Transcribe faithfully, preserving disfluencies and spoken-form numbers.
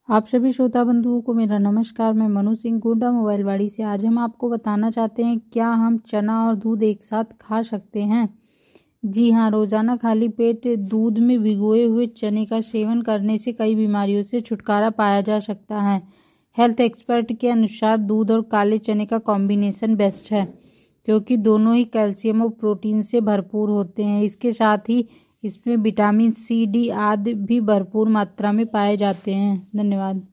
आप सभी श्रोता बंधुओं को मेरा नमस्कार। मैं मनु सिंह गोंडा मोबाइल वाड़ी से। आज हम आपको बताना चाहते हैं क्या हम चना और दूध एक साथ खा सकते हैं। जी हाँ, रोजाना खाली पेट दूध में भिगोए हुए चने का सेवन करने से कई बीमारियों से छुटकारा पाया जा सकता है। हेल्थ एक्सपर्ट के अनुसार दूध और काले चने का कॉम्बिनेशन बेस्ट है, क्योंकि दोनों ही कैल्शियम और प्रोटीन से भरपूर होते हैं। इसके साथ ही इसमें विटामिन सी, डी आदि भी भरपूर मात्रा में पाए जाते हैं। धन्यवाद।